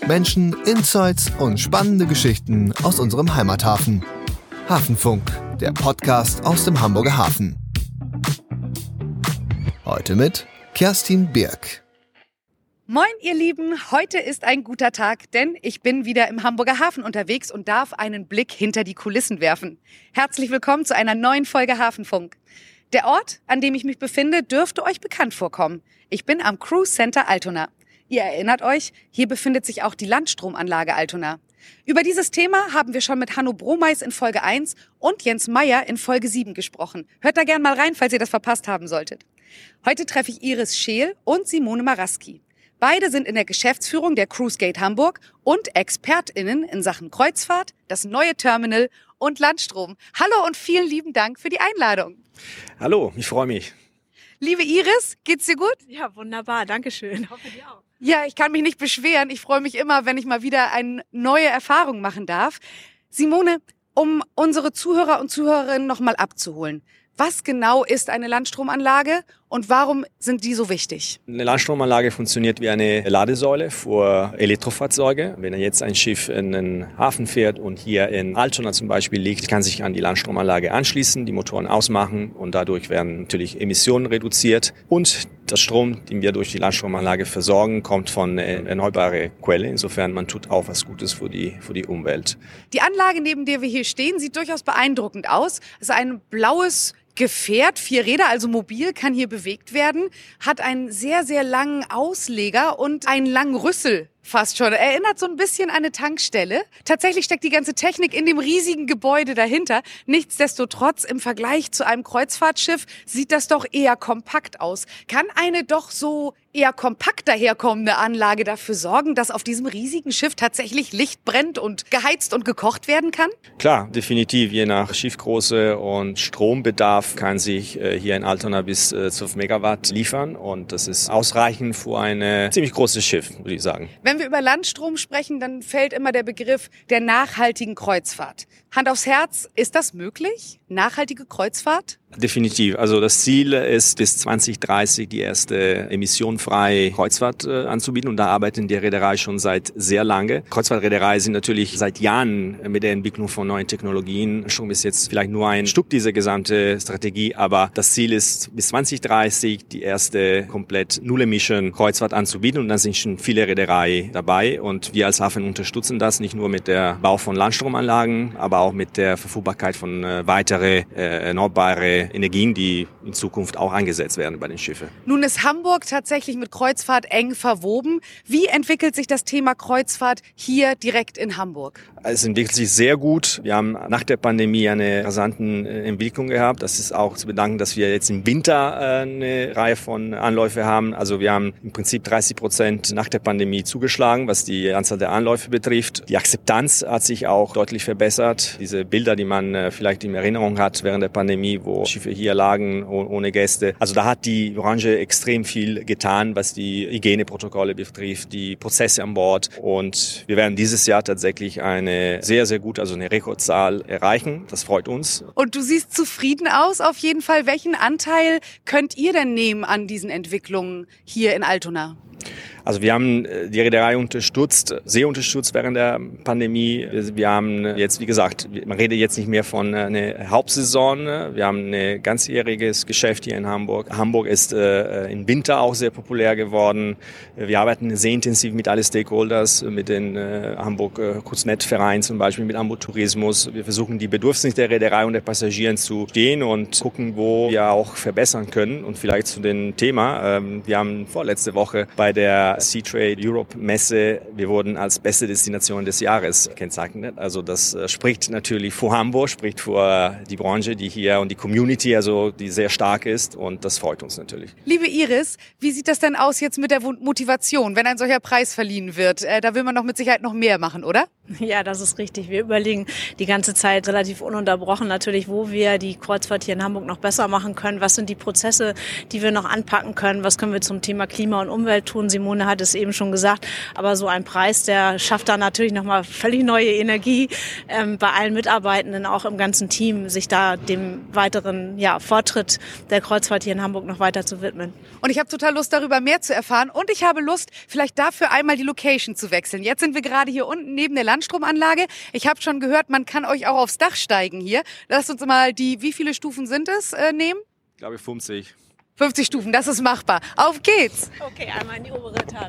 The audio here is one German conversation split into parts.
Menschen, Insights und spannende Geschichten aus unserem Heimathafen. Hafenfunk, der Podcast aus dem Hamburger Hafen. Heute mit Kerstin Birk. Moin ihr Lieben, heute ist ein guter Tag, denn ich bin wieder im Hamburger Hafen unterwegs und darf einen Blick hinter die Kulissen werfen. Herzlich willkommen zu einer neuen Folge Hafenfunk. Der Ort, an dem ich mich befinde, dürfte euch bekannt vorkommen. Ich bin am Cruise Center Altona. Ihr erinnert euch, hier befindet sich auch die Landstromanlage Altona. Über dieses Thema haben wir schon mit Hanno Bromeis in Folge 1 und Jens Meyer in Folge 7 gesprochen. Hört da gern mal rein, falls ihr das verpasst haben solltet. Heute treffe ich Iris Scheel und Simone Maraski. Beide sind in der Geschäftsführung der Cruise Gate Hamburg und ExpertInnen in Sachen Kreuzfahrt, das neue Terminal und Landstrom. Hallo und vielen lieben Dank für die Einladung. Hallo, ich freue mich. Liebe Iris, geht's dir gut? Ja, wunderbar, danke schön. Hoffe dir auch. Ja, ich kann mich nicht beschweren. Ich freue mich immer, wenn ich mal wieder eine neue Erfahrung machen darf. Simone, um unsere Zuhörer und Zuhörerinnen noch mal abzuholen. Was genau ist eine Landstromanlage und warum sind die so wichtig? Eine Landstromanlage funktioniert wie eine Ladesäule für Elektrofahrzeuge. Wenn jetzt ein Schiff in den Hafen fährt und hier in Altona zum Beispiel liegt, kann sich an die Landstromanlage anschließen, die Motoren ausmachen und dadurch werden natürlich Emissionen reduziert. Und der Strom, den wir durch die Landstromanlage versorgen, kommt von erneuerbaren Quellen. Insofern, man tut auch was Gutes für die Umwelt. Die Anlage, neben der wir hier stehen, sieht durchaus beeindruckend aus. Es ist ein blaues Gefährt, 4 Räder, also mobil, kann hier bewegt werden, hat einen sehr, sehr langen Ausleger und einen langen Rüssel fast schon. Erinnert so ein bisschen an eine Tankstelle. Tatsächlich steckt die ganze Technik in dem riesigen Gebäude dahinter. Nichtsdestotrotz, im Vergleich zu einem Kreuzfahrtschiff sieht das doch eher kompakt aus. Kann eine doch so eher kompakt daherkommende Anlage dafür sorgen, dass auf diesem riesigen Schiff tatsächlich Licht brennt und geheizt und gekocht werden kann? Klar, definitiv. Je nach Schiffgröße und Strombedarf kann sich hier in Altona bis 12 Megawatt liefern. Und das ist ausreichend für ein ziemlich großes Schiff, würde ich sagen. Wenn wir über Landstrom sprechen, dann fällt immer der Begriff der nachhaltigen Kreuzfahrt. Hand aufs Herz, ist das möglich? Nachhaltige Kreuzfahrt? Definitiv. Also das Ziel ist, bis 2030 die erste emissionsfreie Kreuzfahrt anzubieten. Und da arbeiten die Reederei schon seit sehr lange. Kreuzfahrtreederei sind natürlich seit Jahren mit der Entwicklung von neuen Technologien schon bis jetzt vielleicht nur ein Stück dieser gesamte Strategie. Aber das Ziel ist, bis 2030 die erste komplett Null-Emission Kreuzfahrt anzubieten. Und dann sind schon viele Reederei dabei. Und wir als Hafen unterstützen das nicht nur mit der Bau von Landstromanlagen, aber auch mit der Verfügbarkeit von weitere erneuerbare Energien, die in Zukunft auch eingesetzt werden bei den Schiffen. Nun ist Hamburg tatsächlich mit Kreuzfahrt eng verwoben. Wie entwickelt sich das Thema Kreuzfahrt hier direkt in Hamburg? Es entwickelt sich sehr gut. Wir haben nach der Pandemie eine rasante Entwicklung gehabt. Das ist auch zu bedanken, dass wir jetzt im Winter eine Reihe von Anläufe haben. Also wir haben im Prinzip 30% nach der Pandemie zugeschlagen, was die Anzahl der Anläufe betrifft. Die Akzeptanz hat sich auch deutlich verbessert. Diese Bilder, die man vielleicht in Erinnerung hat während der Pandemie, wo Schiffe hier lagen ohne Gäste. Also da hat die Branche extrem viel getan, was die Hygieneprotokolle betrifft, die Prozesse an Bord. Und wir werden dieses Jahr tatsächlich eine sehr, sehr gut, also eine Rekordzahl erreichen. Das freut uns. Und du siehst zufrieden aus auf jeden Fall. Welchen Anteil könnt ihr denn nehmen an diesen Entwicklungen hier in Altona? Also wir haben die Reederei sehr unterstützt während der Pandemie. Wir haben jetzt, wie gesagt, man redet jetzt nicht mehr von einer Hauptsaison. Wir haben ein ganzjähriges Geschäft hier in Hamburg. Hamburg ist im Winter auch sehr populär geworden. Wir arbeiten sehr intensiv mit allen Stakeholders, mit den Hamburg Kurznet-Verein zum Beispiel, mit Hamburg Tourismus. Wir versuchen, die Bedürfnisse der Reederei und der Passagieren zu stehen und gucken, wo wir auch verbessern können. Und vielleicht zu dem Thema. Wir haben vorletzte Woche bei der Seatrade Europe Messe, wir wurden als beste Destination des Jahres gekennzeichnet. Also das spricht natürlich für Hamburg, spricht für die Branche, die hier und die Community, also die sehr stark ist, und das freut uns natürlich. Liebe Iris, wie sieht das denn aus jetzt mit der Motivation, wenn ein solcher Preis verliehen wird? Da will man doch mit Sicherheit noch mehr machen, oder? Ja, das ist richtig. Wir überlegen die ganze Zeit relativ ununterbrochen natürlich, wo wir die Kreuzfahrt hier in Hamburg noch besser machen können. Was sind die Prozesse, die wir noch anpacken können? Was können wir zum Thema Klima und Umwelt tun? Simone Simone hat es eben schon gesagt, aber so ein Preis, der schafft da natürlich nochmal völlig neue Energie bei allen Mitarbeitenden, auch im ganzen Team, sich da dem weiteren Fortschritt der Kreuzfahrt hier in Hamburg noch weiter zu widmen. Und ich habe total Lust, darüber mehr zu erfahren. Und ich habe Lust, vielleicht dafür einmal die Location zu wechseln. Jetzt sind wir gerade hier unten neben der Landstromanlage. Ich habe schon gehört, man kann euch auch aufs Dach steigen hier. Lasst uns mal wie viele Stufen sind es, nehmen? Ich glaube 50. 50 Stufen, das ist machbar. Auf geht's! Okay, einmal in die obere Etage.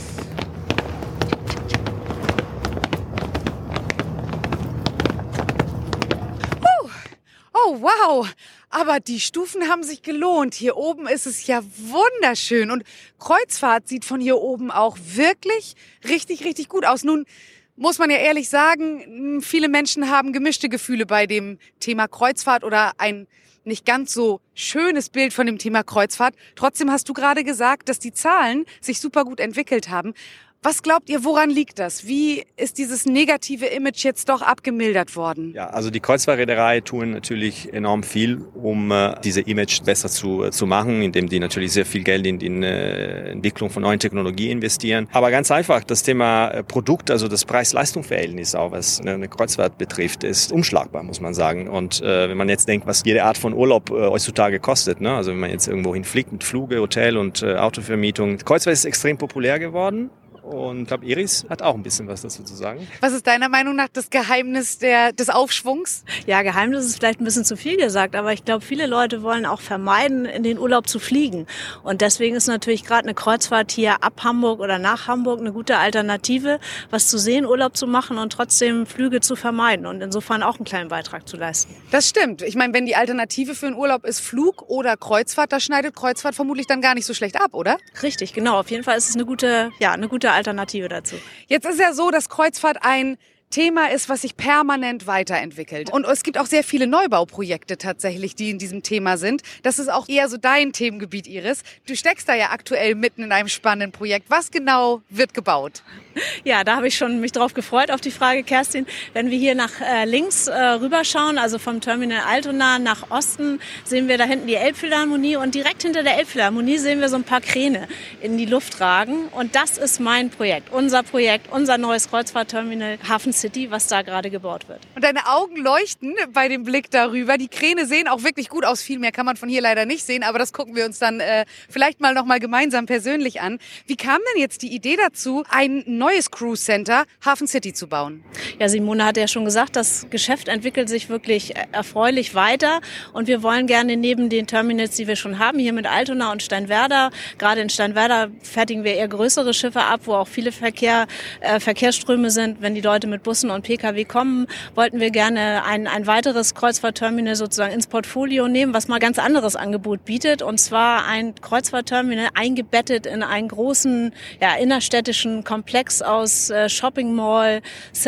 Oh, wow! Aber die Stufen haben sich gelohnt. Hier oben ist es ja wunderschön. Und Kreuzfahrt sieht von hier oben auch wirklich richtig, richtig gut aus. Nun muss man ja ehrlich sagen, viele Menschen haben gemischte Gefühle bei dem Thema Kreuzfahrt oder ein nicht ganz so schönes Bild von dem Thema Kreuzfahrt. Trotzdem hast du gerade gesagt, dass die Zahlen sich super gut entwickelt haben. Was glaubt ihr, woran liegt das? Wie ist dieses negative Image jetzt doch abgemildert worden? Ja, also die Kreuzfahrtreederei tun natürlich enorm viel, um diese Image besser zu machen, indem die natürlich sehr viel Geld in die Entwicklung von neuen Technologien investieren. Aber ganz einfach, das Thema Produkt, also das Preis-Leistung-Verhältnis, auch was eine Kreuzfahrt betrifft, ist unschlagbar, muss man sagen. Und wenn man jetzt denkt, was jede Art von Urlaub heutzutage kostet, ne? Also wenn man jetzt irgendwo hinfliegt mit Flüge, Hotel und Autovermietung. Kreuzfahrt ist extrem populär geworden. Und ich glaube, Iris hat auch ein bisschen was dazu zu sagen. Was ist deiner Meinung nach das Geheimnis des Aufschwungs? Ja, Geheimnis ist vielleicht ein bisschen zu viel gesagt, aber ich glaube, viele Leute wollen auch vermeiden, in den Urlaub zu fliegen. Und deswegen ist natürlich gerade eine Kreuzfahrt hier ab Hamburg oder nach Hamburg eine gute Alternative, was zu sehen, Urlaub zu machen und trotzdem Flüge zu vermeiden und insofern auch einen kleinen Beitrag zu leisten. Das stimmt. Ich meine, wenn die Alternative für einen Urlaub ist Flug oder Kreuzfahrt, da schneidet Kreuzfahrt vermutlich dann gar nicht so schlecht ab, oder? Richtig, genau. Auf jeden Fall ist es eine gute Alternative dazu. Jetzt ist ja so, dass Kreuzfahrt ein Thema ist, was sich permanent weiterentwickelt. Und es gibt auch sehr viele Neubauprojekte tatsächlich, die in diesem Thema sind. Das ist auch eher so dein Themengebiet, Iris. Du steckst da ja aktuell mitten in einem spannenden Projekt. Was genau wird gebaut? Ja, da habe ich schon mich drauf gefreut auf die Frage, Kerstin. Wenn wir hier nach links rüberschauen, also vom Terminal Altona nach Osten, sehen wir da hinten die Elbphilharmonie und direkt hinter der Elbphilharmonie sehen wir so ein paar Kräne in die Luft ragen. Und das ist mein Projekt, unser neues Kreuzfahrtterminal Hafen City, was da gerade gebaut wird. Und deine Augen leuchten bei dem Blick darüber. Die Kräne sehen auch wirklich gut aus. Viel mehr kann man von hier leider nicht sehen, aber das gucken wir uns dann vielleicht mal noch mal gemeinsam persönlich an. Wie kam denn jetzt die Idee dazu, ein neues Cruise Center Hafen City zu bauen? Ja, Simone hat ja schon gesagt, das Geschäft entwickelt sich wirklich erfreulich weiter und wir wollen gerne neben den Terminals, die wir schon haben, hier mit Altona und Steinwerder, gerade in Steinwerder fertigen wir eher größere Schiffe ab, wo auch viele Verkehrsströme sind, wenn die Leute mit Bussen und Pkw kommen, wollten wir gerne ein weiteres Kreuzfahrtterminal sozusagen ins Portfolio nehmen, was mal ganz anderes Angebot bietet, und zwar ein Kreuzfahrtterminal eingebettet in einen großen innerstädtischen Komplex aus Shopping Mall,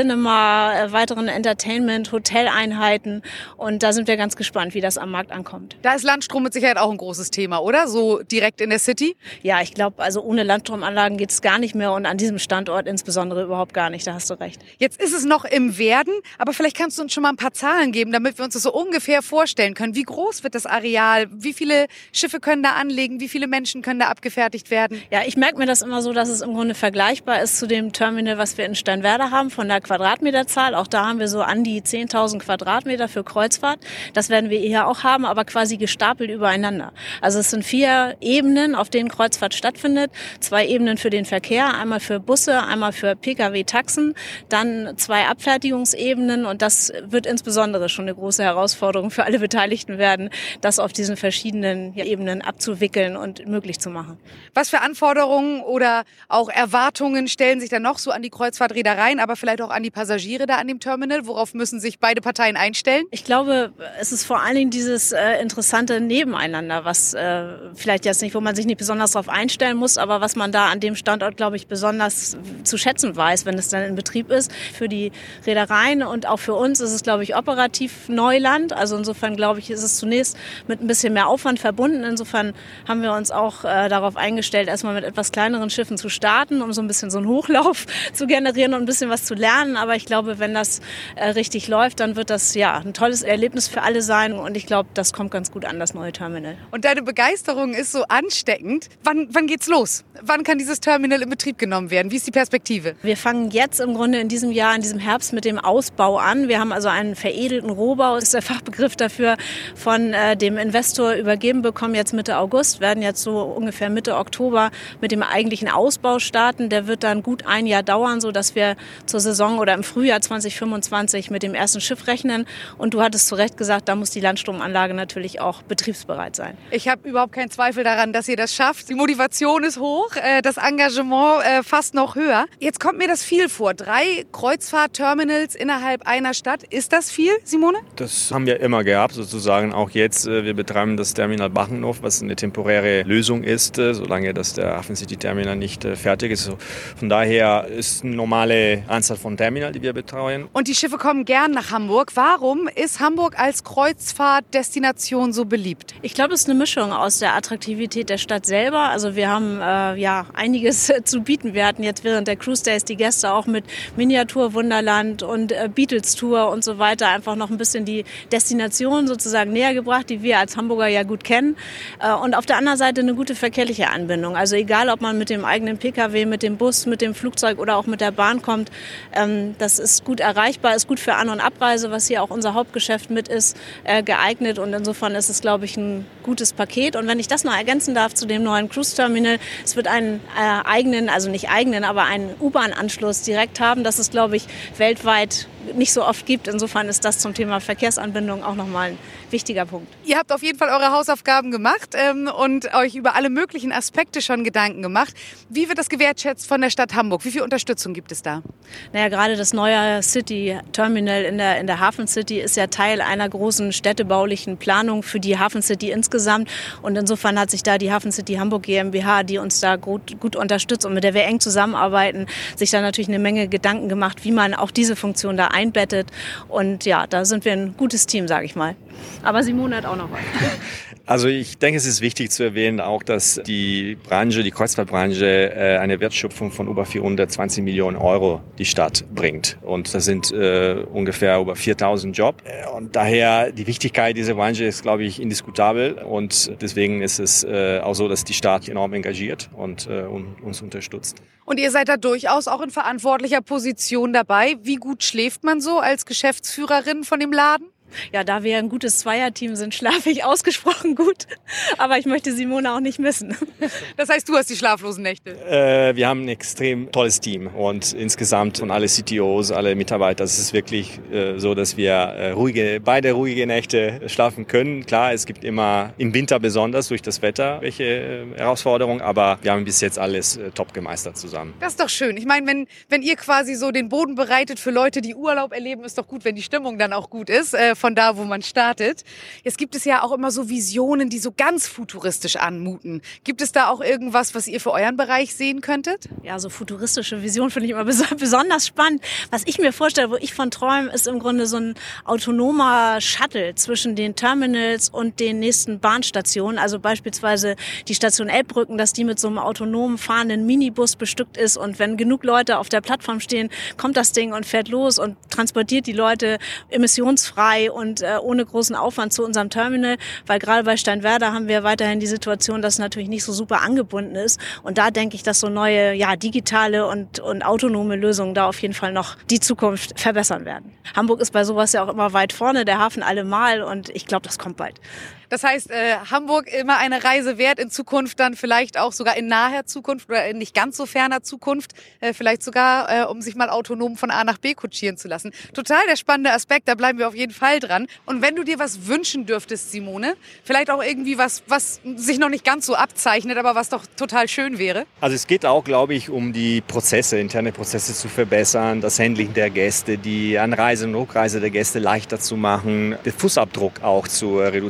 Cinema, weiteren Entertainment, Hoteleinheiten, und da sind wir ganz gespannt, wie das am Markt ankommt. Da ist Landstrom mit Sicherheit auch ein großes Thema, oder? So direkt in der City? Ja, ich glaube, also ohne Landstromanlagen geht es gar nicht mehr und an diesem Standort insbesondere überhaupt gar nicht, da hast du recht. Jetzt ist es noch im Werden, aber vielleicht kannst du uns schon mal ein paar Zahlen geben, damit wir uns das so ungefähr vorstellen können. Wie groß wird das Areal? Wie viele Schiffe können da anlegen? Wie viele Menschen können da abgefertigt werden? Ja, ich merke mir das immer so, dass es im Grunde vergleichbar ist zu dem Terminal, was wir in Steinwerder haben, von der Quadratmeterzahl. Auch da haben wir so an die 10.000 Quadratmeter für Kreuzfahrt. Das werden wir hier auch haben, aber quasi gestapelt übereinander. Also es sind 4 Ebenen, auf denen Kreuzfahrt stattfindet. 2 Ebenen für den Verkehr, einmal für Busse, einmal für Pkw-Taxen, dann 2 Abfertigungsebenen, und das wird insbesondere schon eine große Herausforderung für alle Beteiligten werden, das auf diesen verschiedenen Ebenen abzuwickeln und möglich zu machen. Was für Anforderungen oder auch Erwartungen stellen sich dann noch so an die Kreuzfahrtreedereien, aber vielleicht auch an die Passagiere da an dem Terminal? Worauf müssen sich beide Parteien einstellen? Ich glaube, es ist vor allen Dingen dieses interessante Nebeneinander, was vielleicht jetzt nicht, wo man sich nicht besonders darauf einstellen muss, aber was man da an dem Standort, glaube ich, besonders zu schätzen weiß, wenn es dann in Betrieb ist. Für die Reedereien und auch für uns ist es, glaube ich, operativ Neuland. Also insofern, glaube ich, ist es zunächst mit ein bisschen mehr Aufwand verbunden. Insofern haben wir uns auch darauf eingestellt, erstmal mit etwas kleineren Schiffen zu starten, um so ein bisschen so einen Hochlauf zu generieren und ein bisschen was zu lernen. Aber ich glaube, wenn das richtig läuft, dann wird das ein tolles Erlebnis für alle sein. Und ich glaube, das kommt ganz gut an, das neue Terminal. Und deine Begeisterung ist so ansteckend. Wann geht's los? Wann kann dieses Terminal in Betrieb genommen werden? Wie ist die Perspektive? Wir fangen jetzt im Grunde in diesem Jahr, in diesem Herbst mit dem Ausbau an. Wir haben also einen veredelten Rohbau, ist der Fachbegriff dafür, von dem Investor übergeben bekommen, jetzt Mitte August, werden jetzt so ungefähr Mitte Oktober mit dem eigentlichen Ausbau starten. Der wird dann gut ein Jahr dauern, sodass wir zur Saison oder im Frühjahr 2025 mit dem ersten Schiff rechnen. Und du hattest zu Recht gesagt, da muss die Landstromanlage natürlich auch betriebsbereit sein. Ich habe überhaupt keinen Zweifel daran, dass ihr das schafft. Die Motivation ist hoch, das Engagement fast noch höher. Jetzt kommt mir das viel vor. 3 Kreuzfahrtterminals innerhalb einer Stadt. Ist das viel, Simone? Das haben wir immer gehabt, sozusagen auch jetzt. Wir betreiben das Terminal Bachenhof, was eine temporäre Lösung ist, solange das der Hafen City Terminal nicht fertig ist. Von daher ist eine normale Anzahl von Terminal, die wir betreuen. Und die Schiffe kommen gern nach Hamburg. Warum ist Hamburg als Kreuzfahrtdestination so beliebt? Ich glaube, es ist eine Mischung aus der Attraktivität der Stadt selber. Also wir haben einiges zu bieten. Wir hatten jetzt während der Cruise Days die Gäste auch mit Miniatur-Wunderland und Beatles-Tour und so weiter einfach noch ein bisschen die Destination sozusagen näher gebracht, die wir als Hamburger ja gut kennen. Und auf der anderen Seite eine gute verkehrliche Anbindung. Also egal, ob man mit dem eigenen Pkw, mit dem Bus, mit dem Flugzeug oder auch mit der Bahn kommt, das ist gut erreichbar, ist gut für An- und Abreise, was hier auch unser Hauptgeschäft mit ist, geeignet. Und insofern ist es, glaube ich, ein gutes Paket. Und wenn ich das noch ergänzen darf zu dem neuen Cruise-Terminal, es wird einen aber einen U-Bahn-Anschluss direkt haben, das es, glaube ich, weltweit nicht so oft gibt. Insofern ist das zum Thema Verkehrsanbindung auch nochmal ein wichtiger Punkt. Ihr habt auf jeden Fall eure Hausaufgaben gemacht und euch über alle möglichen Aspekte schon Gedanken gemacht. Wie wird das gewertschätzt von der Stadt Hamburg? Wie viel Unterstützung gibt es da? Naja, gerade das neue City Terminal in der Hafen City ist ja Teil einer großen städtebaulichen Planung für die Hafen City insgesamt. Und insofern hat sich da die Hafen City Hamburg GmbH, die uns da gut unterstützt und mit der wir eng zusammenarbeiten, sich da natürlich eine Menge Gedanken gemacht, wie man auch diese Funktion da einbettet. Und ja, da sind wir ein gutes Team, sage ich mal. Aber Simone hat auch noch was. Also ich denke, es ist wichtig zu erwähnen auch, dass die Kreuzfahrtbranche eine Wertschöpfung von über 420 Millionen Euro die Stadt bringt. Und das sind ungefähr über 4.000 Jobs. Und daher die Wichtigkeit dieser Branche ist, glaube ich, indiskutabel. Und deswegen ist es auch so, dass die Stadt enorm engagiert und uns unterstützt. Und ihr seid da durchaus auch in verantwortlicher Position dabei. Wie gut schläft man so als Geschäftsführerin von dem Laden? Ja, da wir ein gutes Zweierteam sind, schlafe ich ausgesprochen gut. Aber ich möchte Simone auch nicht missen. Das heißt, du hast die schlaflosen Nächte? Wir haben ein extrem tolles Team und insgesamt von alle CTOs, alle Mitarbeiter, es ist wirklich so, dass wir beide ruhige Nächte schlafen können. Klar, es gibt immer im Winter besonders durch das Wetter welche Herausforderungen, aber wir haben bis jetzt alles top gemeistert zusammen. Das ist doch schön. Ich meine, wenn ihr quasi so den Boden bereitet für Leute, die Urlaub erleben, ist doch gut, wenn die Stimmung dann auch gut ist. Von da, wo man startet. Jetzt gibt es ja auch immer so Visionen, die so ganz futuristisch anmuten. Gibt es da auch irgendwas, was ihr für euren Bereich sehen könntet? Ja, so futuristische Visionen finde ich immer besonders spannend. Was ich mir vorstelle, wo ich von träume, ist im Grunde so ein autonomer Shuttle zwischen den Terminals und den nächsten Bahnstationen. Also beispielsweise die Station Elbbrücken, dass die mit so einem autonom fahrenden Minibus bestückt ist. Und wenn genug Leute auf der Plattform stehen, kommt das Ding und fährt los und transportiert die Leute emissionsfrei und ohne großen Aufwand zu unserem Terminal, weil gerade bei Steinwerder haben wir weiterhin die Situation, dass es natürlich nicht so super angebunden ist. Und da denke ich, dass so neue digitale und autonome Lösungen da auf jeden Fall noch die Zukunft verbessern werden. Hamburg ist bei sowas ja auch immer weit vorne, der Hafen allemal, und ich glaube, das kommt bald. Das heißt, Hamburg immer eine Reise wert, in Zukunft dann vielleicht auch sogar in naher Zukunft oder in nicht ganz so ferner Zukunft, vielleicht sogar, um sich mal autonom von A nach B kutschieren zu lassen. Total der spannende Aspekt, da bleiben wir auf jeden Fall dran. Und wenn du dir was wünschen dürftest, Simone, vielleicht auch irgendwie was sich noch nicht ganz so abzeichnet, aber was doch total schön wäre? Also es geht auch, glaube ich, um die Prozesse, interne Prozesse zu verbessern, das Handling der Gäste, die Anreise und Rückreise der Gäste leichter zu machen, den Fußabdruck auch zu reduzieren, sprich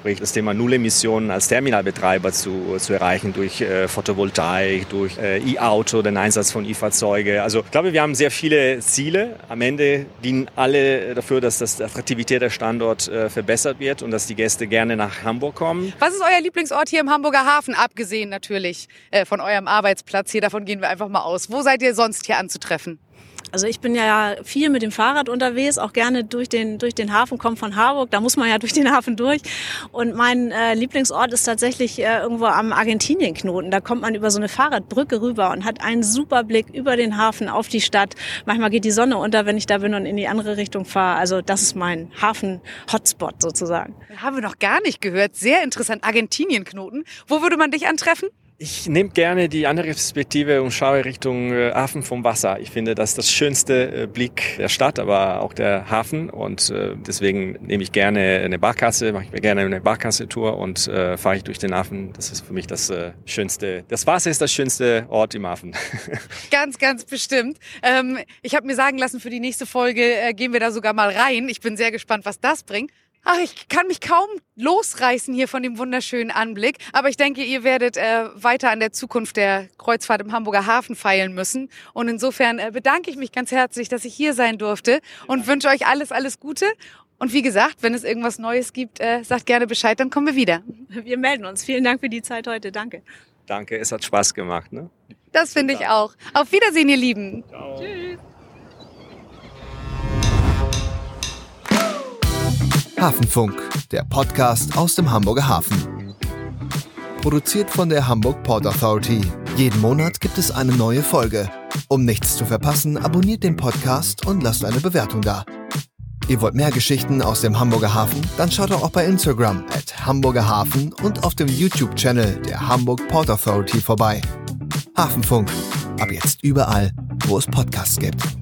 sprich das Thema Nullemissionen als Terminalbetreiber zu erreichen durch Photovoltaik, durch E-Auto, den Einsatz von E-Fahrzeuge. Also ich glaube, wir haben sehr viele Ziele. Am Ende dienen alle dafür, dass die Attraktivität der Standort verbessert wird und dass die Gäste gerne nach Hamburg kommen. Was ist euer Lieblingsort hier im Hamburger Hafen, abgesehen natürlich von eurem Arbeitsplatz hier? Davon gehen wir einfach mal aus. Wo seid ihr sonst hier anzutreffen? Also ich bin ja viel mit dem Fahrrad unterwegs, auch gerne durch den Hafen, komme von Harburg, da muss man ja durch den Hafen durch. Und mein Lieblingsort ist tatsächlich irgendwo am Argentinien-Knoten. Da kommt man über so eine Fahrradbrücke rüber und hat einen super Blick über den Hafen auf die Stadt. Manchmal geht die Sonne unter, wenn ich da bin und in die andere Richtung fahre. Also das ist mein Hafen-Hotspot sozusagen. Haben wir noch gar nicht gehört. Sehr interessant. Argentinien-Knoten. Wo würde man dich antreffen? Ich nehme gerne die andere Perspektive und schaue Richtung Hafen vom Wasser. Ich finde, das ist das schönste Blick der Stadt, aber auch der Hafen. Und deswegen nehme ich gerne eine Barkasse, mache ich mir gerne eine Barkasse-Tour und fahre ich durch den Hafen. Das ist für mich das Schönste. Das Wasser ist das schönste Ort im Hafen. Ganz, ganz bestimmt. Ich habe mir sagen lassen, für die nächste Folge gehen wir da sogar mal rein. Ich bin sehr gespannt, was das bringt. Ach, ich kann mich kaum losreißen hier von dem wunderschönen Anblick. Aber ich denke, ihr werdet weiter an der Zukunft der Kreuzfahrt im Hamburger Hafen feilen müssen. Und insofern bedanke ich mich ganz herzlich, dass ich hier sein durfte und wünsche euch alles, alles Gute. Und wie gesagt, wenn es irgendwas Neues gibt, sagt gerne Bescheid, dann kommen wir wieder. Wir melden uns. Vielen Dank für die Zeit heute. Danke. Danke, es hat Spaß gemacht. Ne? Das finde ich auch. Auf Wiedersehen, ihr Lieben. Ciao. Tschüss. Hafenfunk, der Podcast aus dem Hamburger Hafen. Produziert von der Hamburg Port Authority. Jeden Monat gibt es eine neue Folge. Um nichts zu verpassen, abonniert den Podcast und lasst eine Bewertung da. Ihr wollt mehr Geschichten aus dem Hamburger Hafen? Dann schaut doch auch bei Instagram @Hamburger Hafen und auf dem YouTube-Channel der Hamburg Port Authority vorbei. Hafenfunk. Ab jetzt überall, wo es Podcasts gibt.